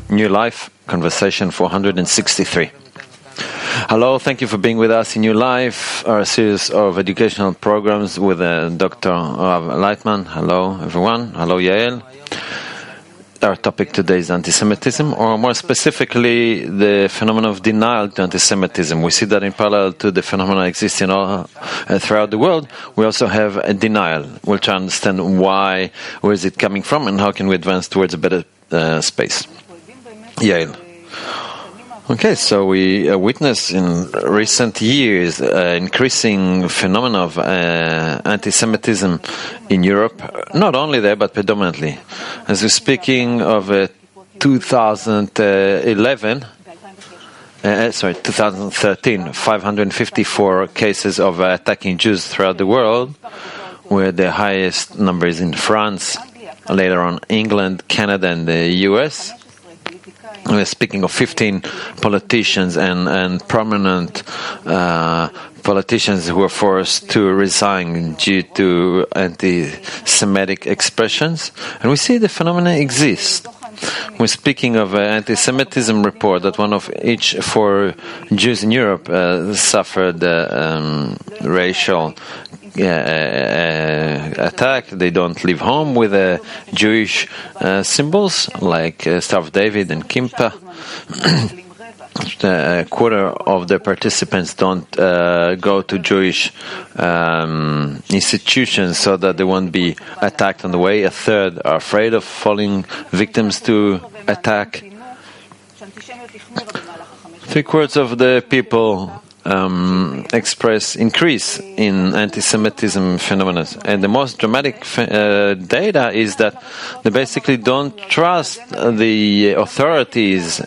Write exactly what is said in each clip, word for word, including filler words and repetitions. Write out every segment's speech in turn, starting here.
New Life, Conversation four hundred sixty-three. Hello, thank you for being with us in New Life, our series of educational programs with uh, Doctor Rav Leitman. Hello, everyone. Hello, Yael. Our topic today is anti-Semitism, or more specifically, the phenomenon of denial to anti-Semitism. We see that in parallel to the phenomena existing all uh, throughout the world, we also have a denial. We'll try to understand why, where is it coming from, and how can we advance towards a better uh, space. Yael. Okay, so we uh, witness in recent years uh, increasing phenomena of uh, anti-Semitism in Europe, not only there, but predominantly. As we're speaking of uh, two thousand eleven, uh, sorry, two thousand thirteen, five hundred fifty-four cases of uh, attacking Jews throughout the world, where the highest number is in France, later on England, Canada, and the U S. We're speaking of fifteen politicians and, and prominent uh, politicians who were forced to resign due to anti-Semitic expressions. And we see the phenomena exists. We're speaking of an anti-Semitism report that one of each four Jews in Europe uh, suffered uh, um, racial uh, uh, attack. They don't leave home with uh, Jewish uh, symbols like uh, Star of David and Kippah. A quarter of the participants don't uh, go to Jewish um, institutions so that they won't be attacked on the way. A third are afraid of falling victims to attack. Three quarters of the people um, express increase in anti-Semitism phenomena. And the most dramatic uh, data is that they basically don't trust the authorities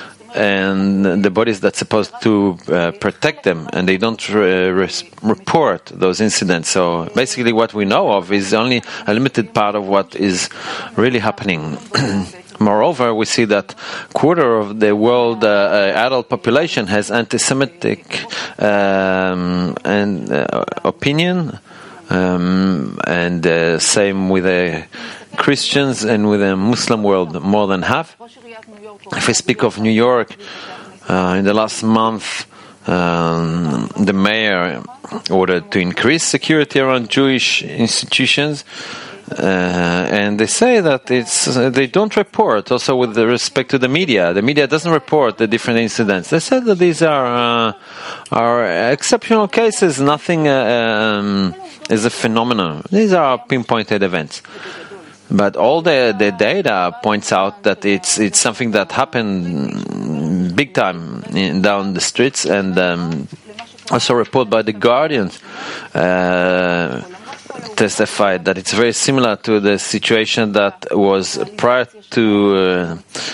and the bodies that's supposed to uh, protect them, and they don't re- res- report those incidents. So basically what we know of is only a limited part of what is really happening. Moreover, we see that quarter of the world uh, adult population has anti-Semitic um, and uh, opinion, um, and uh, same with the Christians and with the Muslim world, more than half. If I speak of New York, uh, in the last month, um, the mayor ordered to increase security around Jewish institutions, uh, and they say that it's uh, they don't report. Also, with the respect to the media, the media doesn't report the different incidents. They said that these are uh, are exceptional cases. Nothing uh, um, is a phenomenon. These are pinpointed events. But all the, the data points out that it's it's something that happened big time in, down the streets, and um, also reported by the Guardian uh, testified that it's very similar to the situation that was prior to uh,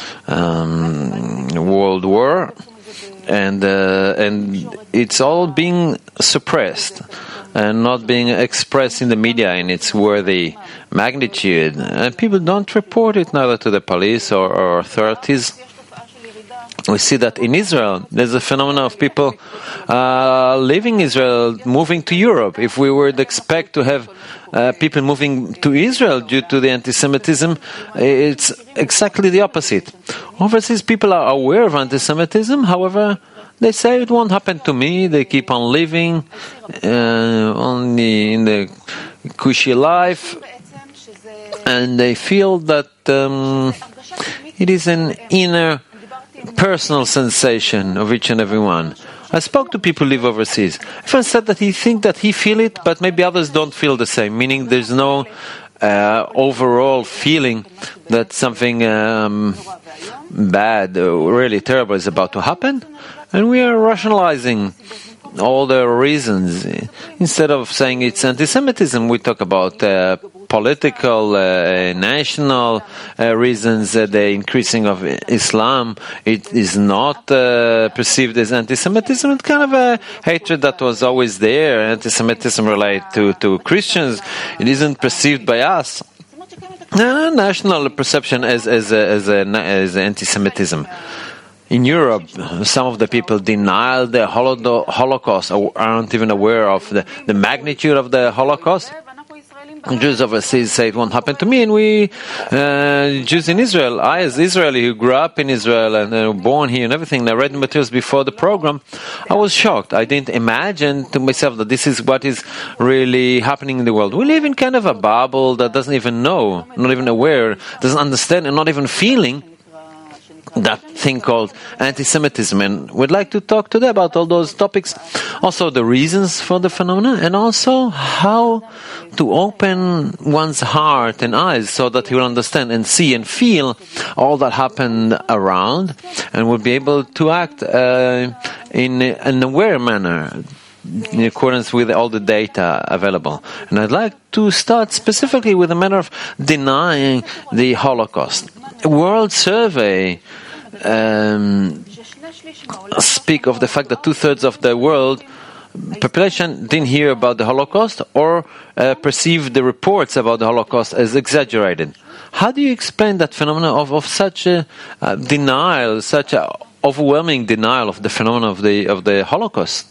um, World War, and uh, and it's all being suppressed and not being expressed in the media in its worthy magnitude. And people don't report it neither to the police or, or authorities. We see that in Israel, there's a phenomenon of people uh, leaving Israel, moving to Europe. If we would expect to have uh, people moving to Israel due to the anti-Semitism, it's exactly the opposite. Overseas people are aware of anti-Semitism, however, they say it won't happen to me. They keep on living uh, only in the cushy life, and they feel that um, it is an inner personal sensation of each and every one. I spoke to people who live overseas. Everyone said that he thinks that he feel it, but maybe others don't feel the same, meaning there's no uh, overall feeling that something um, bad or really terrible is about to happen. And we are rationalizing all the reasons. Instead of saying it's anti-Semitism, we talk about uh, political, uh, national uh, reasons. Uh, the increasing of Islam, it is not uh, perceived as anti-Semitism. It's kind of a hatred that was always there. Anti-Semitism related to, to Christians. It isn't perceived by us. No, national perception as as a, as, a, as anti-Semitism. In Europe, some of the people deny the Holocaust, or aren't even aware of the, the magnitude of the Holocaust. Jews overseas say it won't happen to me, and we, uh, Jews in Israel, I as Israeli who grew up in Israel and uh, born here and everything, and I read the materials before the program, I was shocked. I didn't imagine to myself that this is what is really happening in the world. We live in kind of a bubble that doesn't even know, not even aware, doesn't understand, and not even feeling that thing called anti-Semitism, and we'd like to talk today about all those topics, also the reasons for the phenomena, and also how to open one's heart and eyes so that he will understand and see and feel all that happened around, and will be able to act uh, in an aware manner in accordance with all the data available. And I'd like to start specifically with the matter of denying the Holocaust. A world survey um, speak of the fact that two-thirds of the world population didn't hear about the Holocaust or uh, perceived the reports about the Holocaust as exaggerated. How do you explain that phenomenon of, of such a uh, denial, such a overwhelming denial of the phenomenon of the of the Holocaust?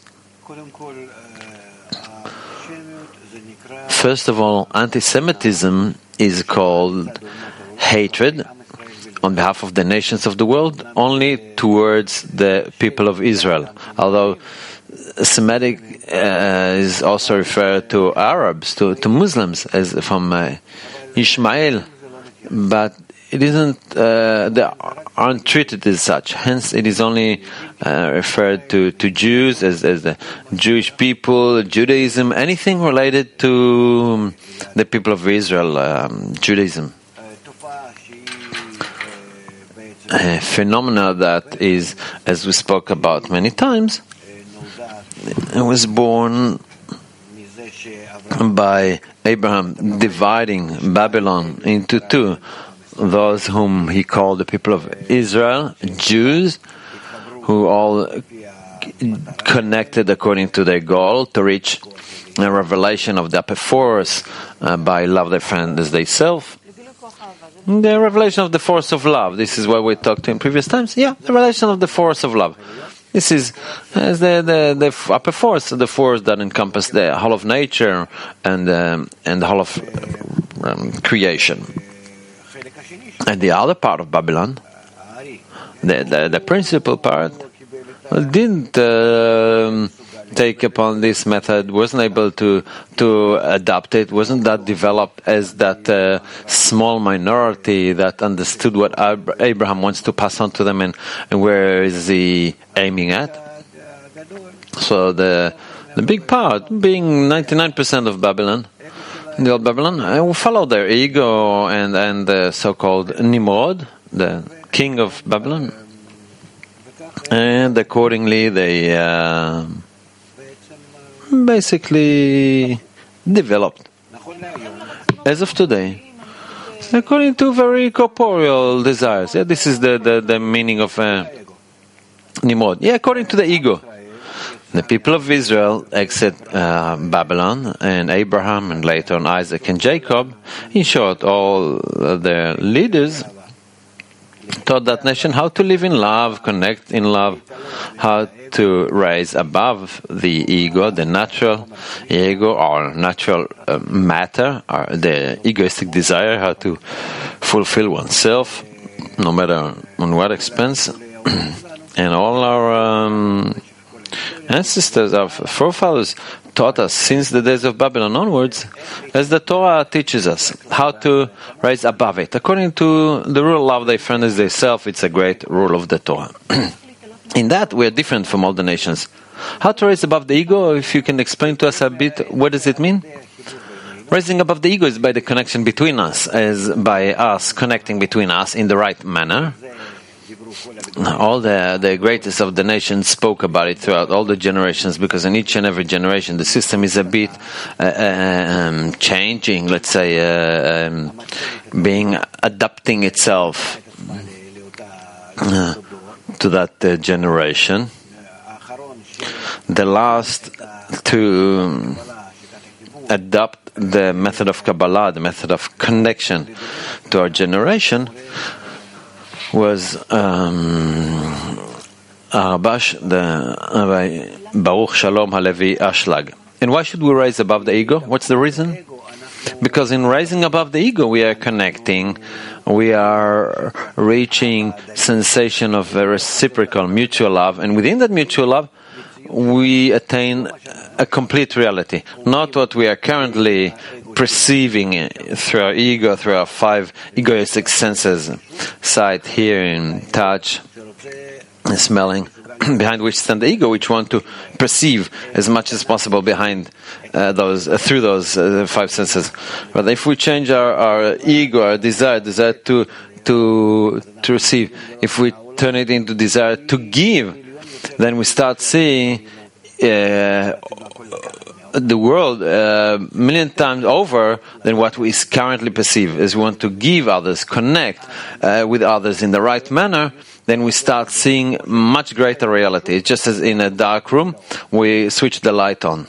First of all, anti-Semitism is called hatred on behalf of the nations of the world only towards the people of Israel. Although Semitic uh, is also referred to Arabs, to, to Muslims, as from uh, Ishmael, but it isn't, uh, they aren't treated as such. Hence, it is only uh, referred to, to Jews as, as the Jewish people, Judaism, anything related to the people of Israel, um, Judaism. A phenomena that is, as we spoke about many times, it was born by Abraham dividing Babylon into two. Those whom he called the people of Israel, Jews, who all connected according to their goal to reach a revelation of the upper force uh, by love their friend as they self. The revelation of the force of love. This is what we talked in previous times. Yeah, the revelation of the force of love. This is as the, the the upper force, the force that encompasses the whole of nature and um, and the whole of um, creation. And the other part of Babylon, the the, the principal part, didn't uh, take upon this method, wasn't able to to adopt it, wasn't that developed as that uh, small minority that understood what Ab- Abraham wants to pass on to them, and, and where is he aiming at. So the the big part, being ninety-nine percent of Babylon, the old Babylon, will follow their ego and, and the so-called Nimrod, the king of Babylon, and accordingly they uh, basically developed. As of today, according to very corporeal desires. Yeah, this is the, the, the meaning of uh, Nimrod. Yeah, according to the ego. The people of Israel exit uh, Babylon, and Abraham, and later on Isaac and Jacob, in short, all their leaders, taught that nation how to live in love, connect in love, how to rise above the ego, the natural ego, or natural uh, matter, or the egoistic desire, how to fulfill oneself, no matter on what expense. And all our um, ancestors, our forefathers, taught us since the days of Babylon onwards, as the Torah teaches us, how to rise above it. According to the rule, love thy friend as thyself, it's a great rule of the Torah. In that, we are different from all the nations. How to rise above the ego, if you can explain to us a bit, what does it mean? Rising above the ego is by the connection between us, as by us connecting between us in the right manner. All the the greatest of the nations spoke about it throughout all the generations, because in each and every generation the system is a bit uh, um, changing, let's say, uh, um, being adapting itself uh, to that uh, generation. The last to adopt the method of Kabbalah, the method of connection to our generation, was um, Arabash, the Rabbi Baruch Shalom Halevi Ashlag. And why should we rise above the ego? What's the reason? Because in rising above the ego, we are connecting, we are reaching sensation of a reciprocal mutual love, and within that mutual love, we attain a complete reality, not what we are currently perceiving through our ego, through our five egoistic senses, sight, hearing, touch, smelling, behind which stand the ego, which want to perceive as much as possible behind uh, those, uh, through those uh, five senses. But if we change our, our ego, our desire, desire to to to receive, if we turn it into desire to give, then we start seeing uh, the world a uh, million times over than what we currently perceive. As we want to give others, connect uh, with others in the right manner, then we start seeing much greater reality. It's just as in a dark room, we switch the light on.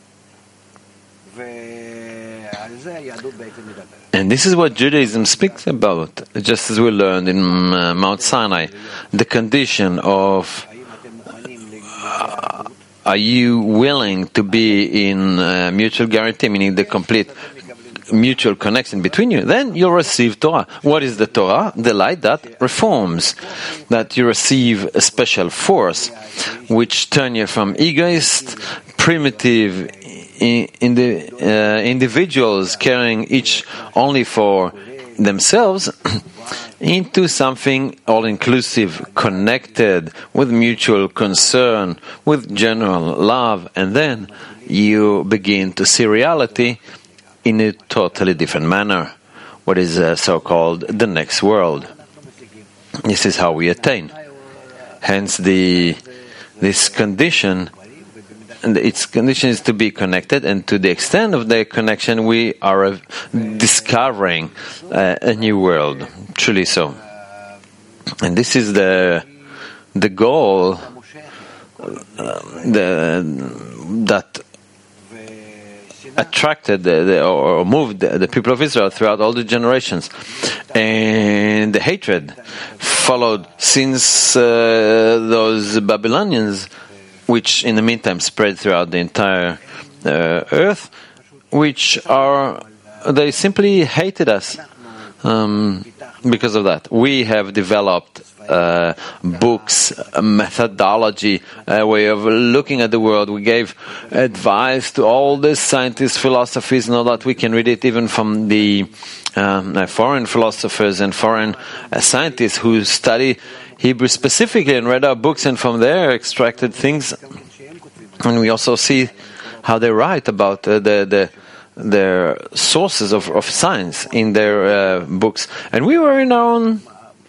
And this is what Judaism speaks about, just as we learned in uh, Mount Sinai, the condition of uh, are you willing to be in uh, mutual guarantee, meaning the complete mutual connection between you, then you'll receive Torah. What is the Torah? The light that reforms, that you receive a special force, which turn you from egoist, primitive in, in the uh, individuals caring each only for themselves, into something all-inclusive, connected, with mutual concern, with general love, and then you begin to see reality in a totally different manner, what is uh, so-called the next world. This is how we attain. Hence, the this condition, and its condition is to be connected, and to the extent of the connection, we are uh, discovering uh, a new world. Truly so. And this is the the goal uh, the, that attracted the, the, or moved the, the people of Israel throughout all the generations, and the hatred followed since uh, those Babylonians, which in the meantime spread throughout the entire uh, earth, which are they simply hated us um, because of that. We have developed Uh, books, a methodology, a way of looking at the world. We gave advice to all the scientists, philosophers, and all that. We can read it even from the um, foreign philosophers and foreign uh, scientists who study Hebrew specifically and read our books, and from there extracted things. And we also see how they write about uh, the the their sources of, of science in their uh, books. And we were in our own.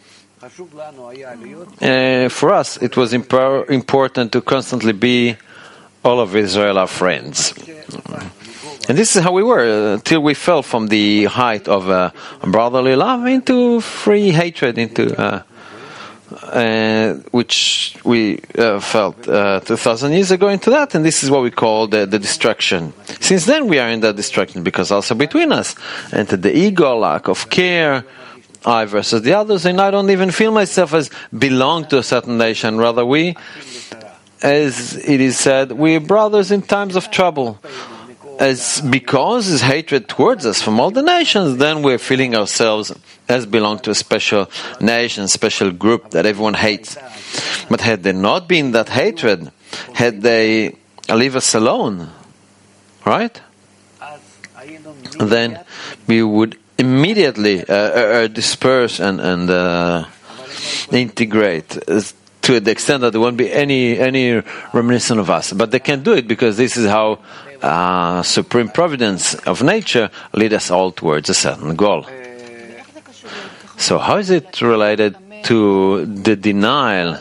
Uh, for us, it was imp- important to constantly be all of Israel our friends. And this is how we were, until uh, we fell from the height of uh, brotherly love into free hatred, into uh, uh, which we uh, felt uh, two thousand years ago into that, and this is what we call the, the destruction. Since then we are in that destruction, because also between us entered the ego, lack of care, I versus the others, and I don't even feel myself as belong to a certain nation. Rather, we, as it is said, we are brothers in times of trouble. As because there's hatred towards us from all the nations, then we're feeling ourselves as belong to a special nation, special group that everyone hates. But had there not been that hatred, had they leave us alone, right? Then we would immediately uh, uh, disperse and, and uh, integrate uh, to the extent that there won't be any any reminiscent of us. But they can't do it, because this is how uh, supreme providence of nature lead us all towards a certain goal. So how is it related to the denial?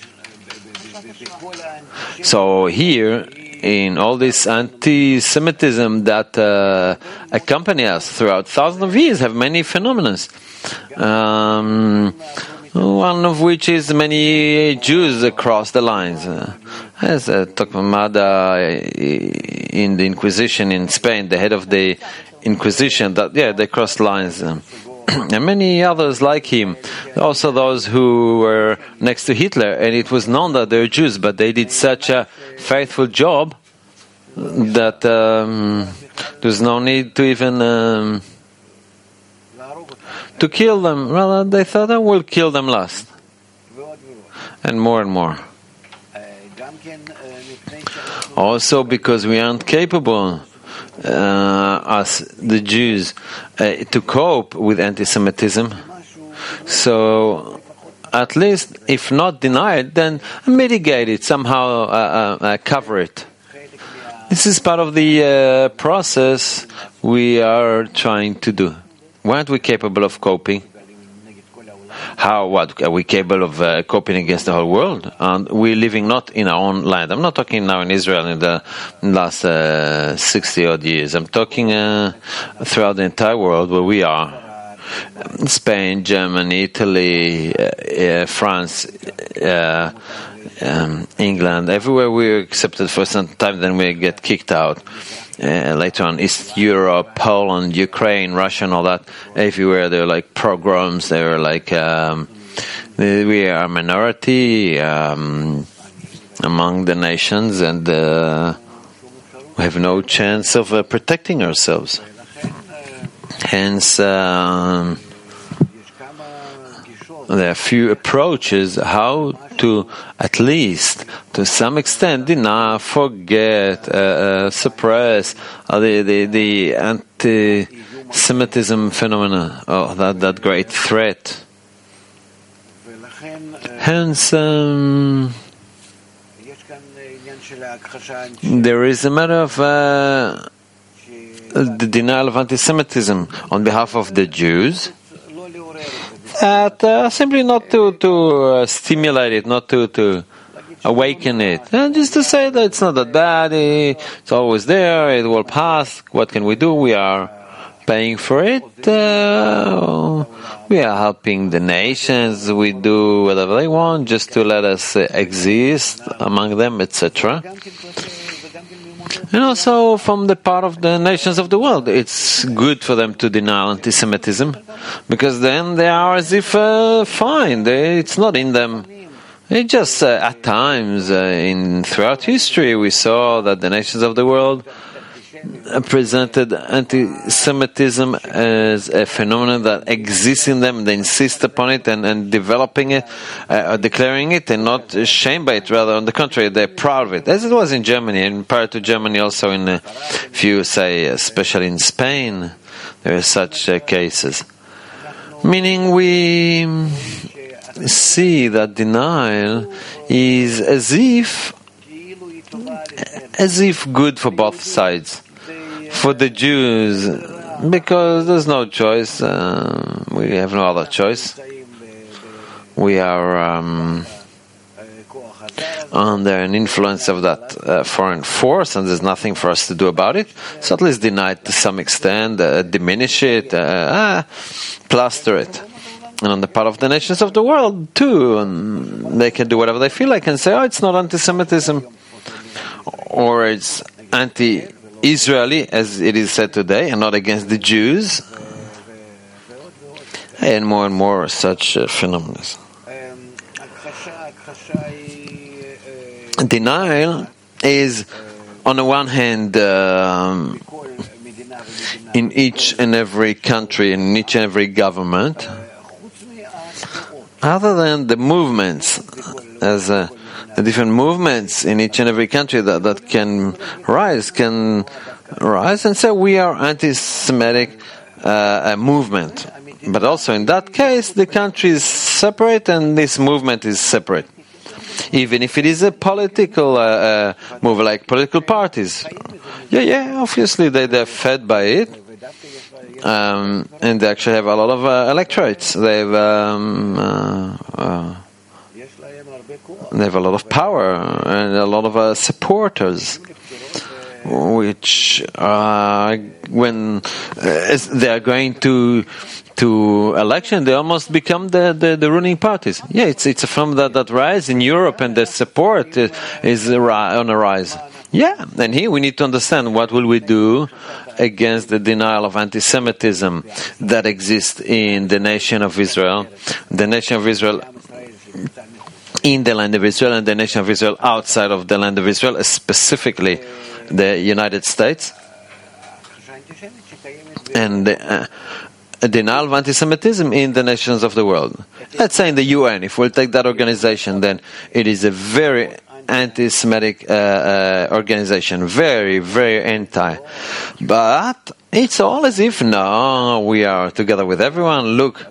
So here, in all this anti-Semitism that uh, accompany us throughout thousands of years, have many phenomena. Um, one of which is many Jews across the lines. Uh, as uh, Torquemada in the Inquisition in Spain, the head of the Inquisition, that yeah, they crossed lines. Um, and many others like him. Also those who were next to Hitler, and it was known that they're Jews, but they did such a faithful job that um, There's no need to even um, to kill them. Rather, they thought, oh, we'll kill them last. And more and more. Also because we aren't capable, uh, as the Jews, uh, to cope with anti-Semitism. So, at least, if not deny it, then mitigate it, somehow uh, uh, cover it. This is part of the uh, process we are trying to do. Why aren't we capable of coping? How, what, are we capable of uh, coping against the whole world? And we're living not in our own land. I'm not talking now in Israel in the last uh, sixty odd years. I'm talking uh, throughout the entire world where we are. Spain, Germany, Italy, uh, uh, France, uh, um, England, everywhere we're accepted for some time, then we get kicked out. Uh, later on, East Europe, Poland, Ukraine, Russia, and all that. Everywhere there are like pogroms. There are like um, we are a minority um, among the nations, and uh, we have no chance of uh, protecting ourselves. Hence, um, there are few approaches how to, at least to some extent, deny, forget, uh, uh, suppress uh, the, the, the anti-Semitism phenomena, oh, that, that great threat. Hence, um, there is a matter of uh, the denial of anti-Semitism on behalf of the Jews. That uh, simply not to to uh, stimulate it, not to to awaken it, and just to say that it's not that bad. It's always there. It will pass. What can we do? We are paying for it. Uh, we are helping the nations. We do whatever they want just to let us uh, exist among them, et cetera. And also from the part of the nations of the world, it's good for them to deny anti-Semitism, because then they are as if uh, fine. They, it's not in them. It just uh, at times uh, in throughout history we saw that the nations of the world presented anti-Semitism as a phenomenon that exists in them. They insist upon it and, and developing it, uh, declaring it, and not ashamed by it. Rather, on the contrary, they're proud of it, as it was in Germany, and prior to Germany, also in a few, say, especially in Spain, there are such uh, cases. Meaning, we see that denial is as if, as if good for both sides. For the Jews, because there's no choice, uh, we have no other choice. We are um, under an influence of that uh, foreign force, and there's nothing for us to do about it. So at least deny it to some extent, uh, diminish it, uh, ah, plaster it. And on the part of the nations of the world, too, um, they can do whatever they feel like and say, oh, it's not anti-Semitism, or it's anti-Israeli, as it is said today, and not against the Jews, and more and more such uh, phenomena. Denial is, on the one hand, um, in each and every country, in each and every government, other than the movements, as uh, the different movements in each and every country that, that can rise, can rise and say we are anti-Semitic uh, movement. But also in that case, the country is separate and this movement is separate. Even if it is a political uh, uh, move, like political parties. Yeah, yeah, obviously they, they're fed by it. Um, and they actually have a lot of uh, electorates. They have, um, uh, uh, they have a lot of power and a lot of uh, supporters, which uh, when uh, they are going to to election, they almost become the, the, the ruling parties. Yeah, it's it's from that that rise in Europe, and the support is, is on a rise. Yeah, and here we need to understand what will we do against the denial of anti-Semitism that exists in the nation of Israel, the nation of Israel in the land of Israel, and the nation of Israel outside of the land of Israel, specifically the United States. and uh, a denial of anti-Semitism in the nations of the world. Let's say in the U N, if we'll take that organization, then it is a very anti-Semitic uh, uh, organization, very, very anti. But it's all as if, no, we are together with everyone. Look,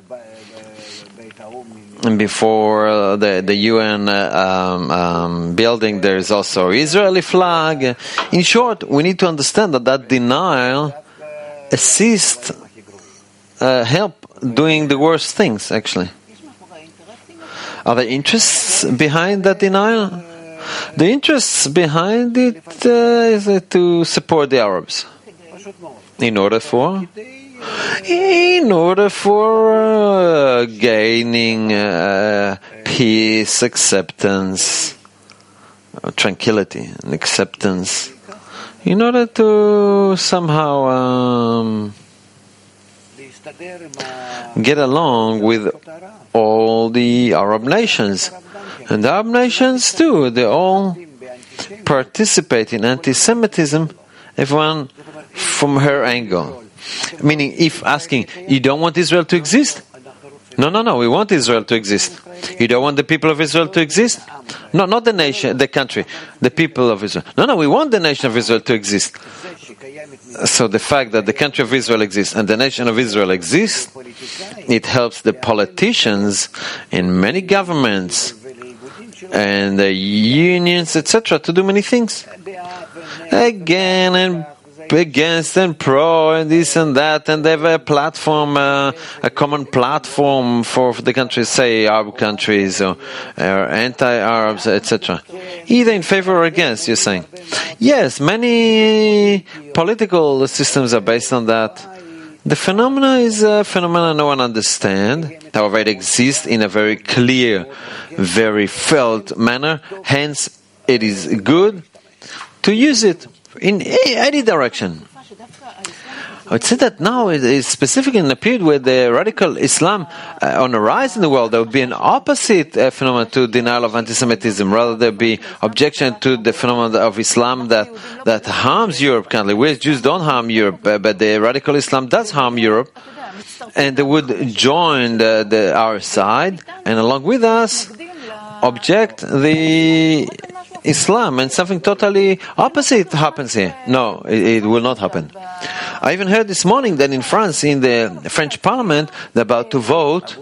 before uh, the, the U N uh, um, um, building, there is also Israeli flag. In short, we need to understand that that denial assists, uh, help doing the worst things, actually. Are there interests behind that denial? The interests behind it uh, is uh, to support the Arabs. In order for? In order for uh, gaining uh, peace, acceptance, uh, tranquility, and acceptance. In order to somehow um, get along with all the Arab nations. And the Arab nations too, they all participate in anti-Semitism, everyone from her angle. Meaning, if asking, you don't want Israel to exist? No, no, no, we want Israel to exist. You don't want the people of Israel to exist? No, not the nation, the country, the people of Israel. No, no, we want the nation of Israel to exist. So the fact that the country of Israel exists and the nation of Israel exists, it helps the politicians in many governments and the unions, et cetera, to do many things. Again and against and pro and this and that, and they have a platform, uh, a common platform for, for the countries, say Arab countries or, or anti-Arabs, et cetera. Either in favor or against, you're saying. Yes, many political systems are based on that. The phenomena is a phenomena no one understands. However, it exists in a very clear, very felt manner. Hence, it is good to use it in any direction. I would say that now it is specific in a period where the radical Islam uh, on the rise in the world, there would be an opposite uh, phenomenon to denial of anti-Semitism. Rather, there would be objection to the phenomenon of Islam that, that harms Europe currently. We as Jews don't harm Europe, uh, but the radical Islam does harm Europe. And they would join the, the, our side, and along with us, object the Islam, and something totally opposite happens here. No, it, it will not happen. I even heard this morning that in France, in the French Parliament, they're about to vote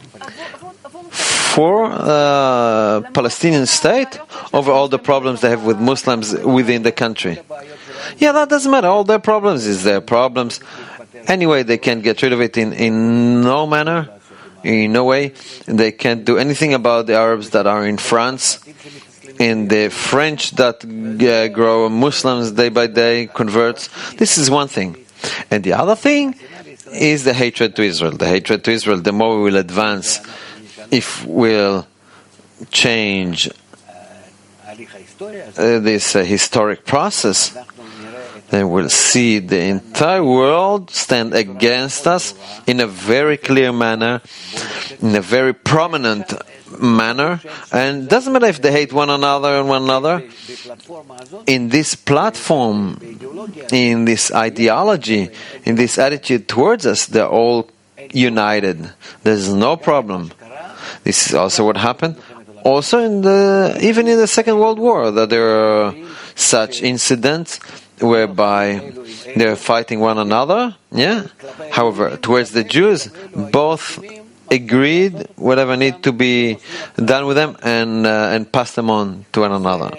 for a Palestinian state over all the problems they have with Muslims within the country. Yeah, that doesn't matter. All their problems is their problems. Anyway, they can't get rid of it in, in no manner, in no way. They can't do anything about the Arabs that are in France. In the French that uh, grow Muslims day by day, converts. This is one thing. And the other thing is the hatred to Israel. The hatred to Israel, the more we will advance, if we'll change uh, this uh, historic process, then we'll see the entire world stand against us in a very clear manner, in a very prominent manner, and it doesn't matter if they hate one another and one another. In this platform, in this ideology, in this attitude towards us, they're all united. There's no problem. This is also what happened. Also, in the even in the Second World War, that there are such incidents whereby they're fighting one another. Yeah. However, towards the Jews, both agreed whatever need to be done with them and uh, and pass them on to one another.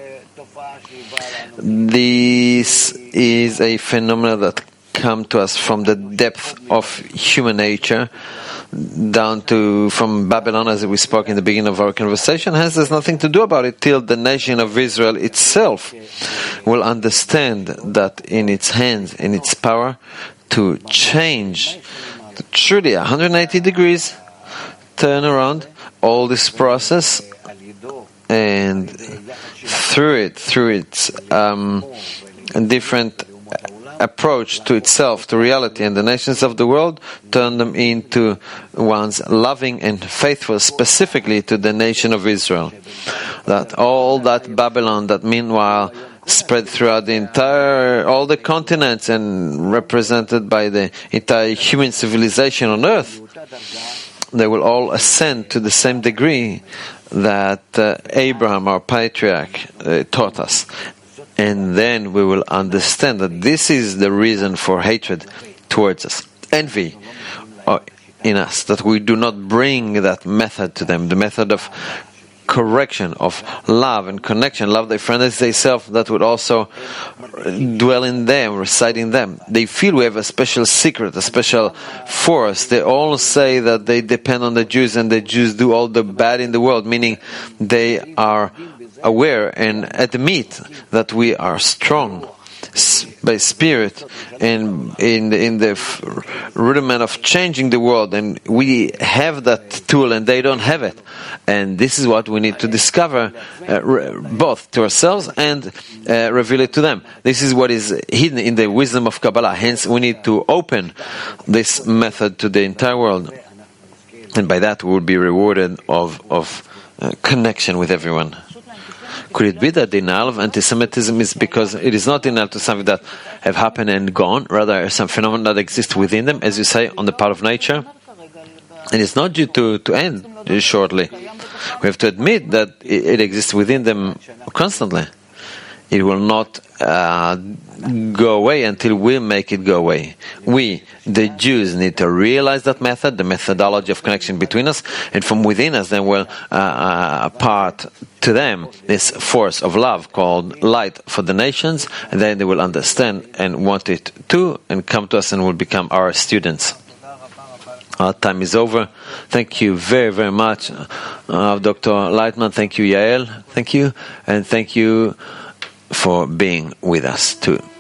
This is a phenomenon that comes to us from the depth of human nature, down to from Babylon, as we spoke in the beginning of our conversation. Hence, there's nothing to do about it till the nation of Israel itself will understand that in its hands, in its power, to change truly one hundred eighty degrees, turn around all this process, and through it, through its um, different approach to itself, to reality and the nations of the world, turn them into ones loving and faithful, specifically to the nation of Israel. That all that Babylon, that meanwhile spread throughout the entire, all the continents and represented by the entire human civilization on earth, they will all ascend to the same degree that uh, Abraham, our patriarch, uh, taught us. And then we will understand that this is the reason for hatred towards us. Envy uh, in us, that we do not bring that method to them, the method of correction, of love and connection. Love thy friend as thyself, that would also dwell in them, reside in them. They feel we have a special secret, a special force. They all say that they depend on the Jews and the Jews do all the bad in the world, meaning they are aware and admit that we are strong by spirit and in the, in the rudiment of changing the world, and we have that tool and they don't have it. And this is what we need to discover, uh, re- both to ourselves and uh, reveal it to them. This is what is hidden in the wisdom of Kabbalah. Hence, we need to open this method to the entire world, and by that we will be rewarded of of uh, connection with everyone. Could it be that denial of anti-Semitism is because it is not denial to something that have happened and gone, rather some phenomenon that exists within them, as you say, on the part of nature? And it's not due to, to end shortly. We have to admit that it, it exists within them constantly. It will not uh, go away until we make it go away. We, the Jews, need to realize that method, the methodology of connection between us, and from within us then will uh, uh, part to them this force of love called light for the nations, and then they will understand and want it too, and come to us and will become our students. Our time is over. Thank you very, very much, uh, Doctor Leitman. Thank you, Yael. Thank you. And thank you for being with us too.